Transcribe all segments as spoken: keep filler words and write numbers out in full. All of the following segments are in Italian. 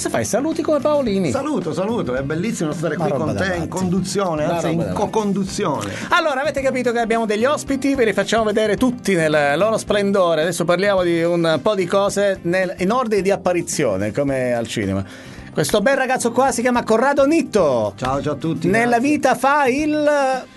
Cosa fai? Saluti come Paolini? Saluto, saluto, è bellissimo stare Ma qui roba con te davanti. in conduzione, Ma anzi roba in davanti. co-conduzione. Allora, avete capito che abbiamo degli ospiti, ve li facciamo vedere tutti nel loro splendore. Adesso parliamo di un po' di cose nel, in ordine di apparizione, come al cinema. Questo bel ragazzo qua si chiama Corrado Nitto. Ciao, ciao a tutti. Nella grazie. vita fa il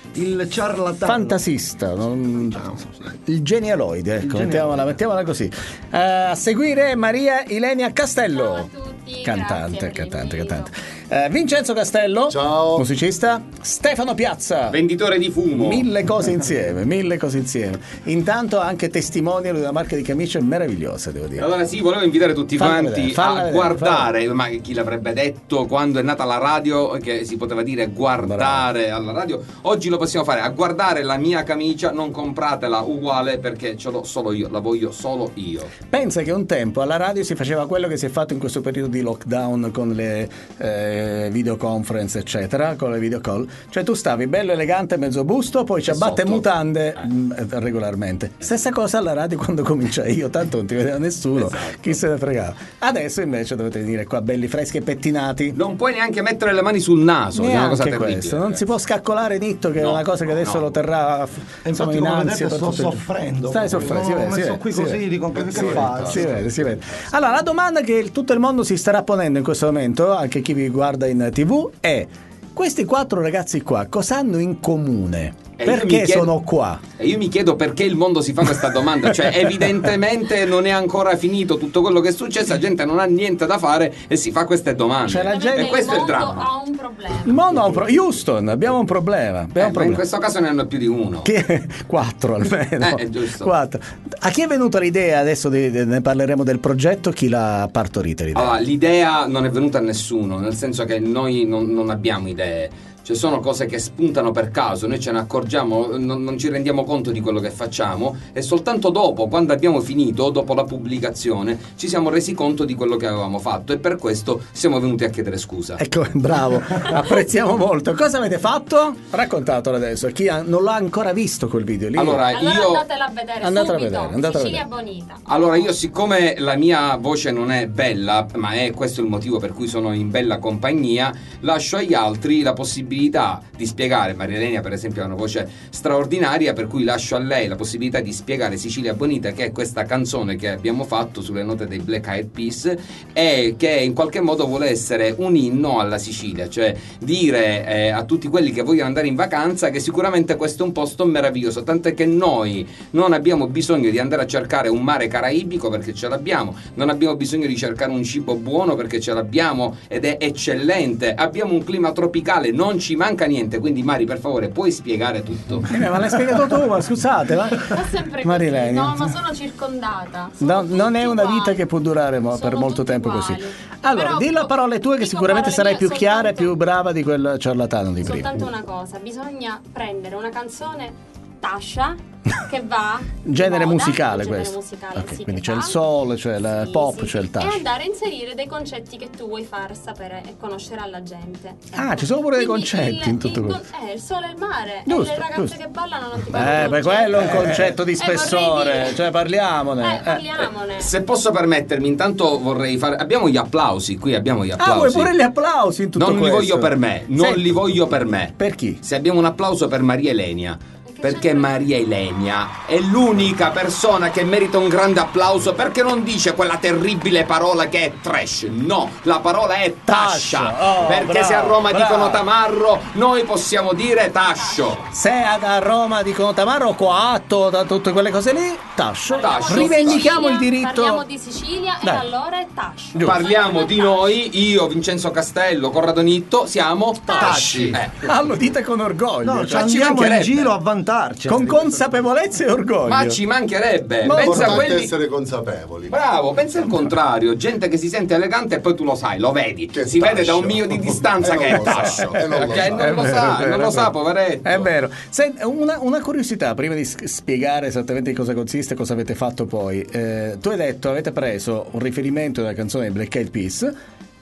Il ciarlatano. fantasista, non- Diciamo, sì. il genialoide, ecco, genialoide. mettiamola, mettiamola così. Eh, a seguire Maria Ilenia Castello. Ciao a tutti, Cantante, grazie per cantante, l'invito. cantante. Eh, Vincenzo Castello. Ciao. Musicista. Stefano Piazza. Venditore di fumo. Mille cose insieme, mille cose insieme. Intanto anche testimonial di una marca di camicie meravigliosa, devo dire. Allora sì, volevo invitare tutti Falla quanti vedere, falla a vedere, guardare, ma chi l'avrebbe detto quando è nata la radio che si poteva dire guardare alla radio? Oggi lo possiamo fare, a guardare la mia camicia, non compratela uguale perché ce l'ho solo io, la voglio solo io. Pensa che un tempo alla radio si faceva quello che si è fatto in questo periodo di lockdown con le eh, videoconference eccetera, con le video call, cioè tu stavi bello elegante mezzo busto, poi ciabatte e sotto. mutande mh, regolarmente. Stessa cosa alla radio quando comincia io, tanto non ti vedeva nessuno, Esatto. chi se ne fregava. Adesso invece dovete venire qua belli freschi e pettinati. Non puoi neanche mettere le mani sul naso, è una cosa Neanche terribile. questo, non si può scaccolare Nitto, che No, è una cosa che adesso no. lo terrà E insomma, infatti in come ansia vedete per sto tutto il giorno. soffrendo. Stai soffrendo, si Sono vede, si messo vede, qui si così, vede. dico che Si fa. vede, si vede, si vede. Allora, la domanda che tutto il mondo si starà ponendo in questo momento, anche chi vi guarda in tivù, è: questi quattro ragazzi qua cosa hanno in comune? E io mi Perché chiedo- sono qua? E io mi chiedo perché il mondo si fa questa domanda, cioè evidentemente non è ancora finito tutto quello che è successo, la gente non ha niente da fare e si fa queste domande. Cioè, la gente- E questo è il mondo dramma. ha un problema. Il mondo ha un pro- Houston, abbiamo un problema. Abbiamo Eh, un ma in problema. questo caso ne hanno più di uno. Che- quattro almeno. Eh, è giusto. Quattro. A chi è venuta l'idea? Adesso di- di- ne parleremo del progetto. Chi l'ha partorita l'idea? Allora, l'idea non è venuta a nessuno, nel senso che noi non, non abbiamo idee. Cioè sono cose che spuntano per caso, noi ce ne accorgiamo, non, non ci rendiamo conto di quello che facciamo e soltanto dopo, quando abbiamo finito, dopo la pubblicazione, ci siamo resi conto di quello che avevamo fatto e per questo siamo venuti a chiedere scusa. Ecco, bravo, apprezziamo molto. Cosa avete fatto? Raccontatelo adesso. Chi ha- non l'ha ancora visto quel video lì? Allora, Allora io... andatela a vedere Andatela a subito. vedere, andatela a Sicilia vedere. Bonita. Allora io siccome la mia voce non è bella, ma è questo il motivo per cui sono in bella compagnia, lascio agli altri la possibilità di spiegare. Maria Elena per esempio ha una voce straordinaria, per cui lascio a lei la possibilità di spiegare Sicilia Bonita, che è questa canzone che abbiamo fatto sulle note dei Black Eyed Peas e che in qualche modo vuole essere un inno alla Sicilia, cioè dire eh, a tutti quelli che vogliono andare in vacanza che sicuramente questo è un posto meraviglioso, tant'è che noi non abbiamo bisogno di andare a cercare un mare caraibico perché ce l'abbiamo, non abbiamo bisogno di cercare un cibo buono perché ce l'abbiamo ed è eccellente, abbiamo un clima tropicale, non ci manca niente, quindi Mari per favore puoi spiegare tutto. Eh, ma l'hai spiegato tu, ma scusate. Ma, Ma sempre Marilena. così. No, ma sono circondata. Sono No, non è tutti una uguali. vita che può durare mo- per Sono molto tutti tempo uguali. così. Allora, Però, dillo a parole tue che dico sicuramente parole sarai mie più chiara e soltanto- più brava di quel ciarlatano di prima. Soltanto una cosa, bisogna prendere una canzone Tascia che va di Genere moda, musicale un genere questo. musicale, Ok, sì, quindi che c'è va. il soul, c'è il Sì, pop, sì, c'è il sì. touch. E andare a inserire dei concetti che tu vuoi far sapere e conoscere alla gente. Ah, ci sono pure dei Quindi concetti il- in tutto il questo. con- Eh, il sole e il mare. Giusto, e le ragazze giusto. che ballano non ti Eh, parlano beh, di quello è un gente. concetto di Eh, vorrei spessore, dire- cioè parliamone. Eh, Eh. parliamone. Se posso permettermi, intanto vorrei fare. Abbiamo gli applausi, qui abbiamo gli Ah, applausi. vuoi pure gli applausi in tutto non questo? li voglio per me, non Senti, li voglio per me. Per chi? Se abbiamo un applauso per Maria Elenia. Perché Maria Elenia è l'unica persona che merita un grande applauso, perché non dice quella terribile parola che è trash. No, la parola è tascia. Tascia. Oh, perché bravo, se a Roma bravo. dicono tamarro, noi possiamo dire tascio. Se a a Roma dicono Tamaro, coatto, da tutte quelle cose lì, tascio. Tascio. Rivendichiamo il Sicilia, diritto. Parliamo di Sicilia Dai. e allora è Tascio. Giusto. Parliamo di noi, io, Vincenzo Castello, Corrado Nitto, siamo tasci. Eh. Ah, lo dite con orgoglio. No, cioè, ci ci andiamo in mancherebbe. giro a vantarci. con consapevolezza e orgoglio. Ma ci mancherebbe. Ma Pensa a L'importante è quelli. essere consapevoli. Bravo, pensa il contrario, gente che si sente elegante e poi tu lo sai, lo vedi, Che si vede da un tascio. miglio di distanza E che non è lo sa, tascio, e non lo perché sa. non È lo vero, sa, è vero, non lo è sa, vero. poveretto. È vero. Senti, una, una curiosità prima di s- spiegare esattamente in cosa consiste e cosa avete fatto poi. Eh, tu hai detto avete preso un riferimento dalla canzone dei Black Eyed Peas,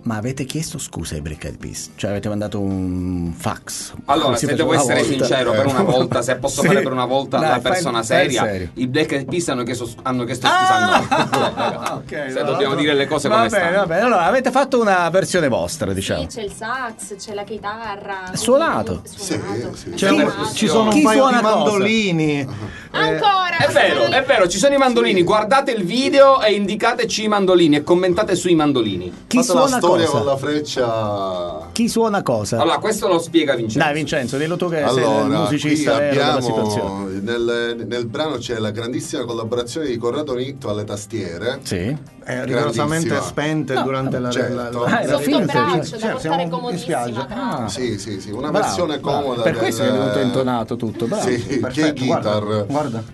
ma avete chiesto scusa ai Black Eyed Peas? Cioè avete mandato un fax? Allora, Come si se faceva devo una essere volta? sincero, per una volta, se posso Sì. fare per una volta Dai, la fai- persona fai il seria, serio. i Black Eyed Peas hanno chiesto, hanno chiesto scusa a noi. Ah, ok, Se no, dobbiamo no. dire le cose va come bene, stanno. va bene. Allora, avete fatto una versione vostra, diciamo. Sì, c'è il sax, c'è la chitarra. Suonato? Suonato. C'è Sì, un- Sì. Suonato. ci sono Chi un paio suona di cosa? mandolini. Ancora! È vero, è vero, ci sono i mandolini. Guardate il video e indicateci i mandolini e commentate sui mandolini. Chi Fate la suona storia cosa? con la freccia. Chi suona cosa? Allora, questo lo spiega Vincenzo. Dai Vincenzo, dillo tu che sei il Allora, musicista qui vero della abbiamo situazione. nel, nel brano c'è la grandissima collaborazione di Corrado Nicto alle tastiere. Sì. Eh, rigorosamente Grandissima. spente No, durante la, certo. la, Ah, la, era la- finta, braccio, cioè, da cioè, portare siamo in comodissima, spiaggia. tra l'altro. Ah. Sì, sì, sì, una Bravo, versione bravo. comoda. Per questo del- è venuto intonato tutto, bravo. Sì, che Perfetto, guitar. guarda, guarda.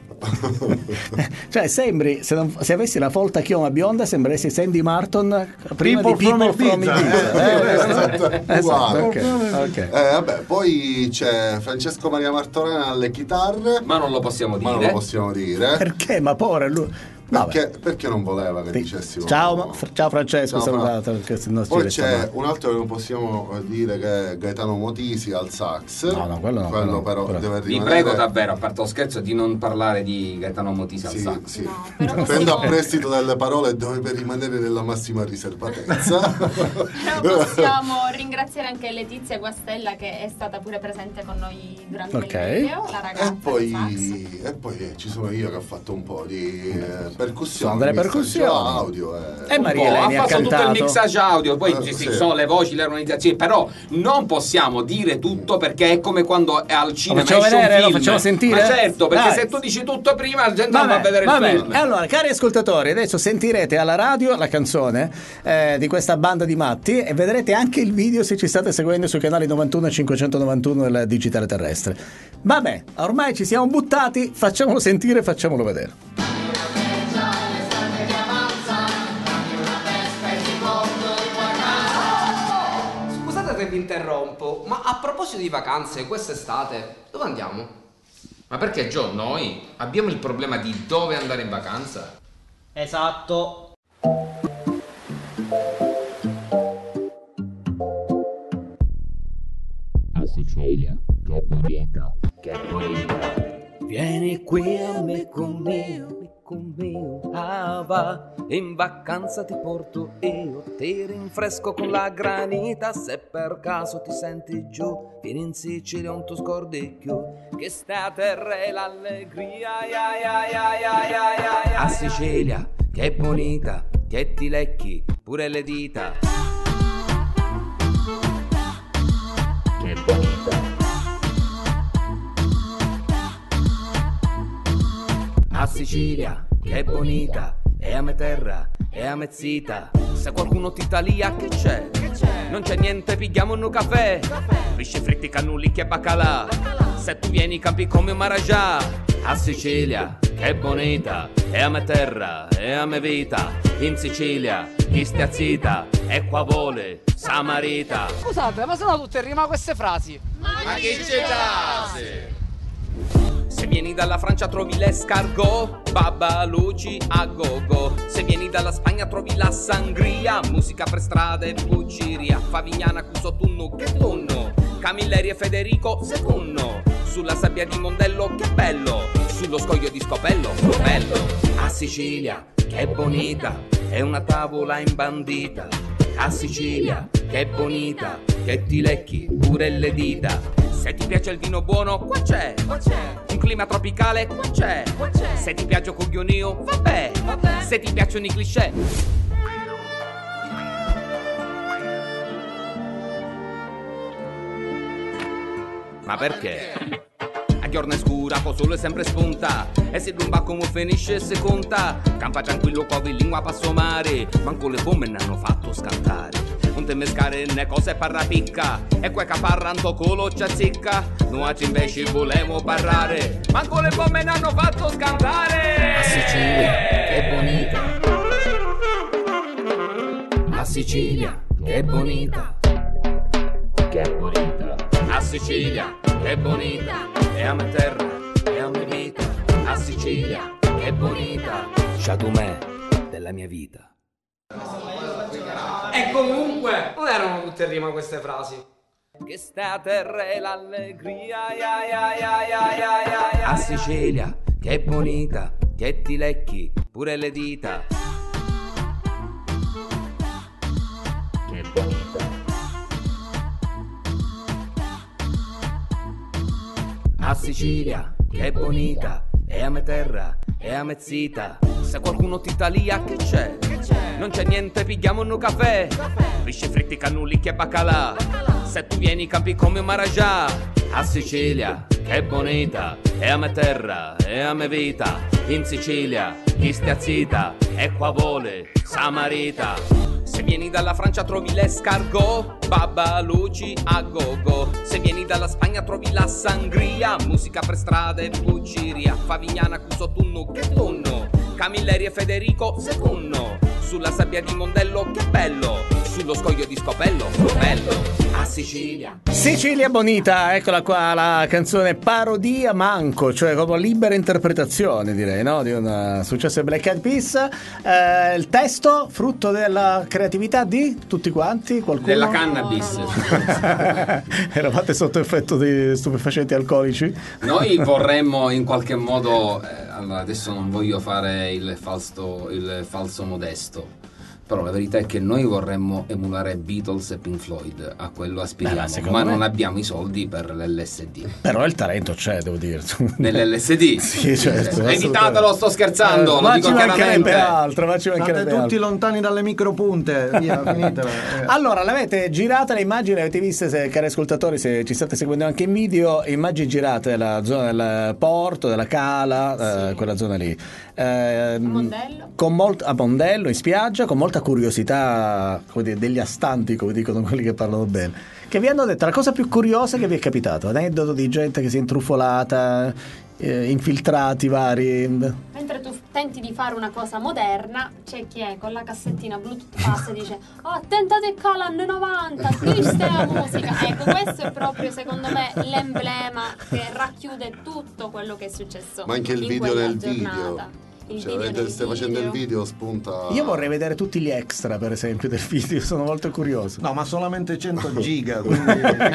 Cioè sembri, se, non- se avessi la folta chioma bionda sembreresti Sandy Martin prima People di People from from Ibiza. Ibiza. Eh, esatto, esatto, esatto, uguale. ok, ok. Eh, vabbè, poi c'è Francesco Maria Martorana alle chitarre, Ma non lo possiamo ma non dire. lo possiamo dire. Perché? Ma povero lui. Vabbè. Perché, perché non voleva che Sì. dicessimo. Ciao, ma- f- ciao Francesco, Ciao, Fra. salutato. che se no ci Poi resta c'è male. un altro che non possiamo dire, che è Gaetano Motisi al sax. No, no, quello no, Quello quello- però quello- deve Vi rimanere. prego davvero, a parte lo scherzo, di non parlare di Gaetano Motisi al Sì, sax. sì. No, però Prendo possiamo- a prestito delle parole e dovrebbe rimanere nella massima riservatezza. Però possiamo ringraziare anche Letizia Guastella che è stata pure presente con noi durante Ok. il video, la ragazza E del sax. poi, e poi eh, ci sono io che ho fatto un po' di eh, percussioni, Sono delle mixaggio percussioni. audio. eh. E Un Maria po', Eleni ha ha fatto tutto il cantato. mixage audio, poi Eh, ci sì. sono le voci, le organizzazioni, però non possiamo dire tutto perché è come quando è al cinema facciamo esce un vedere, lo film. facciamo sentire? Ma certo, perché Dai. se tu dici tutto prima la gente non va a Vabbè, vedere vabbè. il film. E allora, cari ascoltatori, adesso sentirete alla radio la canzone eh, di questa banda di matti e vedrete anche il video se ci state seguendo sui canali novantuno e cinquecentonovantuno del digitale terrestre. Vabbè, ormai ci siamo buttati, facciamolo sentire e facciamolo vedere. Scusate se vi interrompo, ma a proposito di vacanze, quest'estate, dove andiamo? Ma perché John, noi abbiamo il problema di dove andare in vacanza? Esatto. A Sicilia, che bonita, che bonita. Vieni qui a me con me, con me, ah va, in vacanza ti porto io, ti rinfresco con la granita, se per caso ti senti giù, vieni in Sicilia un tuo scordicchio, che sta a terra e l'allegria, ya, ya, ya, ya, ya, ya, ya. A Sicilia, che bonita, che ti lecchi pure le dita. Che bonita. A Sicilia, che bonita, e a me terra, e a me zita. Se qualcuno ti talia, che c'è? Non c'è niente, pigliamo un caffè. Pesci fritti, cannulicchi e baccalà. Se tu vieni campi come un marajà. A Sicilia, che bonita, e a me terra, e a me vita. In Sicilia, chi stia zita, e qua vuole Samarita. Scusate, ma sono tutte in rima queste frasi. Ma che c'è? Se vieni dalla Francia trovi l'escargot, babaluci a gogo. Se vieni dalla Spagna trovi la sangria, musica per strada e bucciria. Favignana, Cusotunno, che tonno, Camilleri e Federico secondo. Sulla sabbia di Mondello, che bello, sullo scoglio di Scopello, bello. A Sicilia, che bonita, è una tavola imbandita. A Sicilia, che bonita, che ti lecchi pure le dita. Se ti piace il vino buono, qua c'è, qua c'è. Un clima tropicale, qua c'è, qua c'è. Se ti piace coglionio, vabbè, vabbè. Se ti piacciono i cliché. Ma perché? A giorno è scura, poi sole sempre spunta. E se dumba come finisce se conta. Campa tranquillo, covi lingua passo mare. Manco le bombe ne hanno fatto scattare. Non te mescare né cose parra picca. E quei che parranno colo ci azzicca. Noi invece volevo parlare. Manco le bombe ne hanno fatto scantare. A Sicilia, che bonita. A Sicilia, che bonita. Che bonita. A Sicilia, che bonita. E a me terra, e a me vita. A Sicilia, che bonita. Chateau della mia vita. E comunque, non erano tutte in rima queste frasi. Che sta a terra e l'allegria, ya, ya, ya, ya, ya, ya. A Sicilia, che bonita, che ti lecchi pure le dita. Che bonita. A Sicilia, che bonita, e a me terra, e a me zita. Se qualcuno ti talia, che c'è? Che c'è? Non c'è niente, pigliamo un caffè. Pesce fritti, cannulicchi e baccalà. Se tu vieni campi come un marajà. A Sicilia, che bonita, e a me terra, e a me vita. In Sicilia, chi stia zita, e qua vuole Samarita. Se vieni dalla Francia trovi l'escargot, babba luci a gogo. Se vieni dalla Spagna trovi la sangria, musica per strade, bucciria. Favignana, Cuso, Tunno, che tunno. Camilleri e Federico secondo. Sulla sabbia di Mondello, che bello. Sullo scoglio di Scopello, bello. A Sicilia. Sicilia Bonita, eccola qua la canzone parodia manco, cioè proprio libera interpretazione, direi, no? Di un successo di Black Eyed Peas. Eh, il testo frutto della creatività di tutti quanti, qualcuno? Della cannabis. Eravate sotto effetto di stupefacenti alcolici? Noi vorremmo in qualche modo, eh, allora adesso non voglio fare il falso, il falso modesto, però la verità è che noi vorremmo emulare Beatles e Pink Floyd, a quello aspiriamo, Beh, ma me... non abbiamo i soldi per l'L S D. Però il talento c'è, devo dire. Nell'L S D? Sì, certo. Evitatelo, sto scherzando, eh, lo ma dico ci mancherebbe chiaramente. altro, ma ci mancherebbe State tutti altro. lontani dalle micropunte, via, finitela. Eh. Allora, l'avete girata le immagini, avete viste, se, cari ascoltatori, se ci state seguendo anche in video, immagini girate della zona del porto, della Cala, sì. eh, quella zona lì. Eh, Mondello. Con molt- a Mondello, in spiaggia, con molta curiosità, come dire, degli astanti, come dicono quelli che parlano bene. Che vi hanno detto la cosa più curiosa che vi è capitato? Aneddoto di gente che si è intrufolata, eh, infiltrati vari. Mentre tu tenti di fare una cosa moderna, c'è chi è con la cassettina Bluetooth Pass e dice: oh, attentate qua l'anno novanta, triste la musica. Ecco, questo è proprio secondo me l'emblema che racchiude tutto quello che è successo. Ma anche il in video quella nel giornata. video. Il Cioè, video mentre nel stai facendo il video spunta. Io vorrei vedere tutti gli extra, per esempio, del video, sono molto curioso. No, ma solamente cento giga, quindi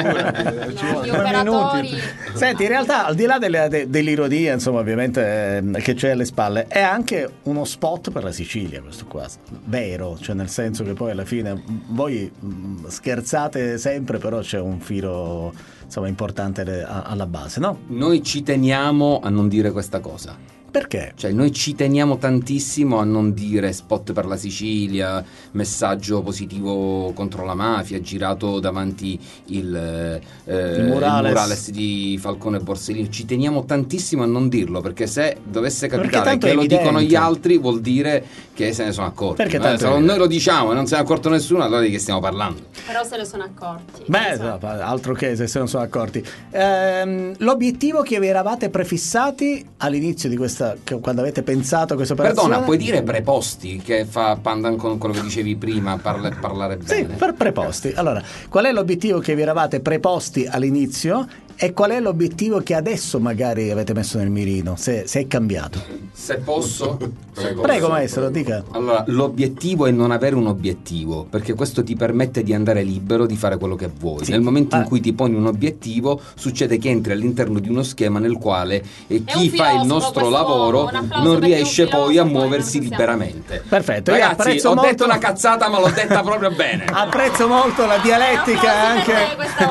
No, ci gli vuole due operatori. minuti. Senti, in realtà, al di là delle, de, dell'ironia, insomma, ovviamente, eh, che c'è alle spalle, è anche uno spot per la Sicilia, questo qua, vero, cioè nel senso che poi alla fine voi mh, scherzate sempre, però c'è un filo, insomma, importante le, a, alla base, no? Noi ci teniamo a non dire questa cosa. Perché? Cioè noi ci teniamo tantissimo a non dire spot per la Sicilia, messaggio positivo contro la mafia, girato davanti il, eh, il, murales. il murales di Falcone e Borsellino. Ci teniamo tantissimo a non dirlo, perché se dovesse capitare che lo dicono gli altri vuol dire che se ne sono accorti. Perché eh, se noi lo diciamo e non se ne è accorto nessuno, allora di che stiamo parlando? Però se ne sono accorti. Beh, so. no, altro che se se non sono accorti. Ehm, l'obiettivo che vi eravate prefissati all'inizio di questa, che, quando avete pensato a questa operazione. Perdona, puoi dire preposti, che fa pandan con quello che dicevi prima, parla, parlare bene. Sì, per preposti. Allora, qual è l'obiettivo che vi eravate preposti all'inizio e qual è l'obiettivo che adesso magari avete messo nel mirino, se, se è cambiato? Se posso? Prego, Prego maestro, dica. Allora, l'obiettivo è non avere un obiettivo, perché questo ti permette di andare libero, di fare quello che vuoi. Sì. Nel momento in cui ti poni un obiettivo, succede che entri all'interno di uno schema nel quale eh, chi fa il nostro lavoro non riesce poi a muoversi liberamente. Perfetto. Ragazzi, ho molto... detto una cazzata, ma l'ho detta proprio bene. Apprezzo molto la dialettica e anche,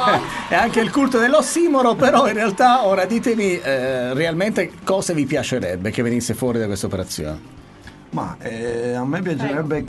e anche il culto dell'ossimoro, però in realtà ora ditemi eh, realmente cosa vi piacerebbe che venisse fuori da questa operazione. Ma eh, a me piacerebbe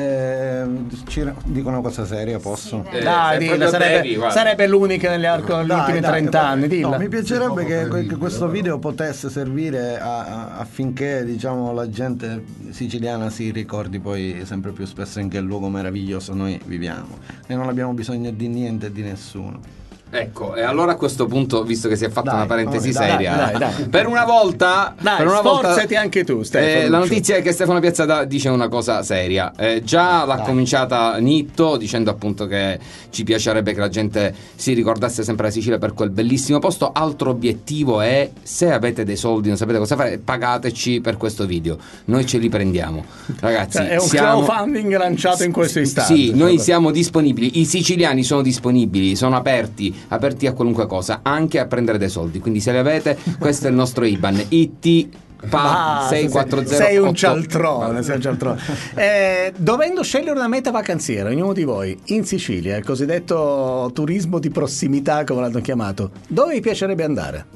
che ci dico una cosa seria, posso? Sì, dai, dilla, sarebbe, devi, sarebbe l'unica negli, arco, negli ultimi trent'anni. No, mi piacerebbe che, che questo video potesse servire a, a, affinché, diciamo, la gente siciliana si ricordi poi sempre più spesso in che luogo meraviglioso noi viviamo e non abbiamo bisogno di niente e di nessuno. Ecco, e allora a questo punto, visto che si è fatta Dai, una parentesi dai, seria, dai, dai. per una volta, Dai, per una sforzati volta, anche tu, Stefano. eh, la notizia è che Stefano Piazza da- dice una cosa seria. Eh, già l'ha Dai. cominciata Nitto dicendo appunto che ci piacerebbe che la gente si ricordasse sempre la Sicilia per quel bellissimo posto. Altro obiettivo è, se avete dei soldi, non sapete cosa fare, pagateci per questo video. Noi ce li prendiamo. Ragazzi, Cioè, è un siamo... crowdfunding lanciato in questo istante. Sì, noi siamo disponibili, i siciliani sono disponibili, sono aperti, aperti a qualunque cosa, anche a prendere dei soldi. Quindi se li avete, questo è il nostro I B A N. I T Pa Ah, sei quattro zero sei un otto. cialtrone, sei un cialtrone. Eh, dovendo scegliere una meta vacanziera, ognuno di voi, in Sicilia, il cosiddetto turismo di prossimità, come l'hanno chiamato, dove vi piacerebbe andare?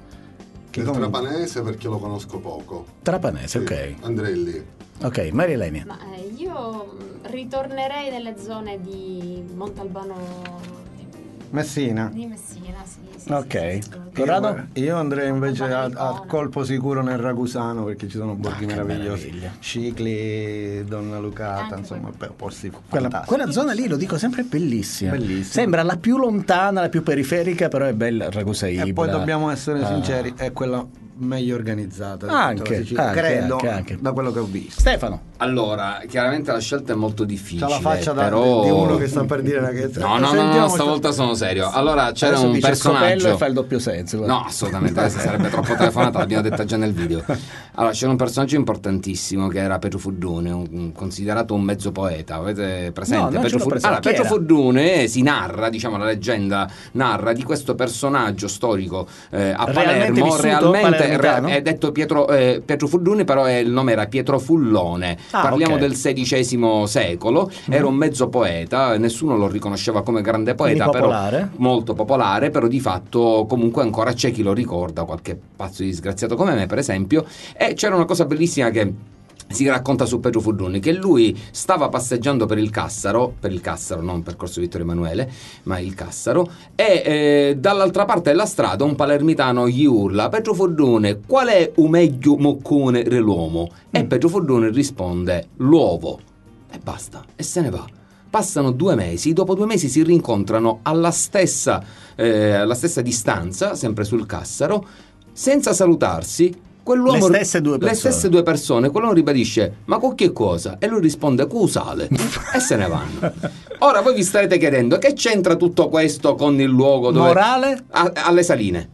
Il Trapanese perché lo conosco poco. Trapanese, Sì, ok. andrei lì. Ok, Maria Elenia. Ma eh, io mh, ritornerei nelle zone di Montalbano Messina. di Messina, sì, sì, Ok. sì, sì, sì. Corrado? Io, io andrei invece a, a Montalbano. colpo sicuro nel Ragusano, perché ci sono borghi Ah, che meravigliosi. meraviglia. Cicli, Donna Lucata, Anche insomma, per posti Quella, fantastici. quella zona lì, lo dico sempre, è bellissima. Bellissima. Sembra la più lontana, la più periferica, però è bella. Ragusa Ibla. E poi dobbiamo essere Ah. sinceri, è quella meglio organizzata di tutta Anche, la Sicilia, anche, credo, anche, anche. da quello che ho visto. Stefano. Allora, chiaramente la scelta è molto difficile. C'ha la faccia da- però... di uno che sta per dire una che... No, no, no, no, Sentiamo stavolta sono serio. Allora, c'era Adesso un dice scopello personaggio. e fa il doppio senso. guarda. No, assolutamente, adesso sarebbe troppo telefonata, l'abbiamo detta già nel video. Allora, c'era un personaggio importantissimo che era Petru Furdune, un- un- considerato un mezzo poeta. Avete presente? No, non Petru ce l'ho Fur- presente. Allora, Chi Petru era? Furdune si narra, diciamo, la leggenda narra di questo personaggio storico eh, a Realmente Palermo, vissuto, realmente palermitano? è detto Pietro, eh, Petru Furdune, però è- il nome era Pietro Fullone. Ah, Parliamo ok. del sedicesimo secolo, era un mezzo poeta, nessuno lo riconosceva come grande poeta, Quindi però popolare? molto popolare, però di fatto comunque ancora c'è chi lo ricorda, qualche pazzo disgraziato come me per esempio. E c'era una cosa bellissima che si racconta su Petru Furduni, che lui stava passeggiando per il Cassaro, per il Cassaro, non per Corso Vittorio Emanuele, ma il Cassaro, e eh, dall'altra parte della strada un palermitano gli urla: Petru Furdune, qual è un meglio moccone dell'uomo? E Petru Furdune risponde: l'uovo. E basta, e se ne va. Passano due mesi, dopo due mesi si rincontrano alla stessa, eh, alla stessa distanza, sempre sul Cassaro, senza salutarsi. Quell'uomo, Le stesse due le persone. stesse due persone, quell'uomo ribadisce: ma con che cosa? E lui risponde: cusale. E se ne vanno. Ora voi vi starete chiedendo: che c'entra tutto questo con il luogo dove... Morale? A- alle Saline.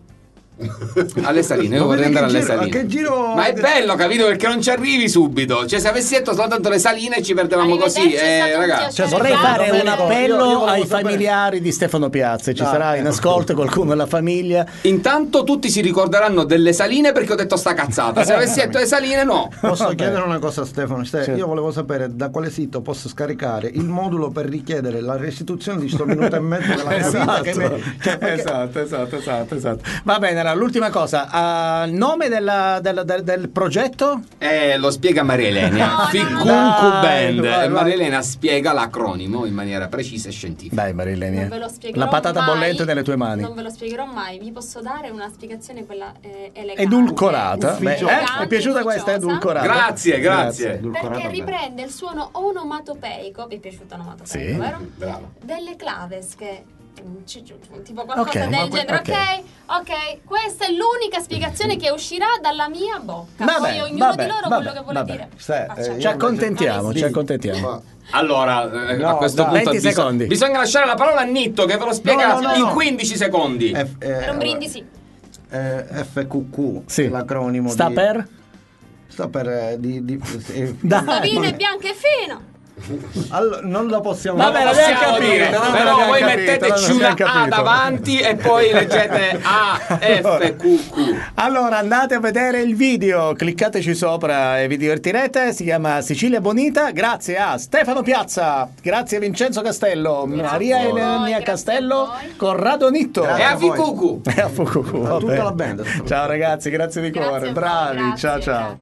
Alle Saline, io Ma vorrei vedi andare che alle giro- Saline. che giro- Ma è bello, capito? Perché non ci arrivi subito. Cioè, se avessi detto soltanto le Saline ci perdevamo così. Arrivederci, è Eh, stato un ragazzi. Cioè, piacere. vorrei fare Bene, un io- appello io volevo ai sapere- familiari di Stefano Piazza. Ci Ah, sarà in ecco. ascolto qualcuno della famiglia. Intanto tutti si ricorderanno delle Saline perché ho detto sta cazzata. Se avessi detto le Saline, no. Posso Vabbè. chiedere una cosa a Stefano? Ste- Certo. Io volevo sapere da quale sito posso scaricare il modulo per richiedere la restituzione di sto minuto e mezzo della mia vita che mi- cioè, perché- esatto, esatto, esatto, esatto. Va bene, allora, l'ultima cosa. Ah, il nome della- del, del- del progetto? Eh, lo spiega Maria Elena. No, no, no, Ficuncu no. Band. Dai, vai, E Maria vai. Elena spiega l'acronimo in maniera precisa e scientifica. Dai, Marilenia. Non ve lo spiegherò La patata mai, bollente nelle tue mani. Non ve lo spiegherò mai, vi posso dare una spiegazione quella eh, elegante. Edulcorata. Beh, Ufficiosa. eh, mi è piaciuta questa Ufficiosa. edulcorata. Grazie, grazie. Edulcorata Perché bene. riprende il suono onomatopeico, vi è piaciuto onomatopeico, Sì. vero? Bravo. Delle claves che mm, ci- ci- tipo qualcosa Ok, del ma- genere, ok. ok? Ok, questa è l'unica spiegazione che uscirà dalla mia bocca. Vabbè, Poi ognuno vabbè, di loro vabbè, quello che vuole vabbè. dire. Ste, Faccia. eh, Ci accontentiamo, ci Sì. accontentiamo. Ma Allora, eh, No, a questo dai. punto venti bisog- secondi. bisogna lasciare la parola a Nitto che ve lo spiega No, no, no, in no. quindici secondi. F- eh, Per un brindisi. eh, F Q Q, Sì. l'acronimo Sta di- per? sta per eh, di, di- eh, Dai. Bovino e bianco e fino. Allora, non la possiamo Vabbè, Non l'abbiamo possiamo capito, dire, non però l'abbiamo voi capito, metteteci non una l'abbiamo A capito. davanti e poi leggete A F Q Q. Allora andate a vedere il video, cliccateci sopra e vi divertirete. Si chiama Sicilia Bonita. Grazie a Stefano Piazza, grazie a Vincenzo Castello, Maria a voi, Elenia grazie Castello, a voi. Corrado Nitto E Grazie a a voi. F Q Q. e a Fukuku. A tutta la band. Ciao ragazzi, grazie di Grazie cuore, a voi, bravi, grazie, ciao ciao. grazie.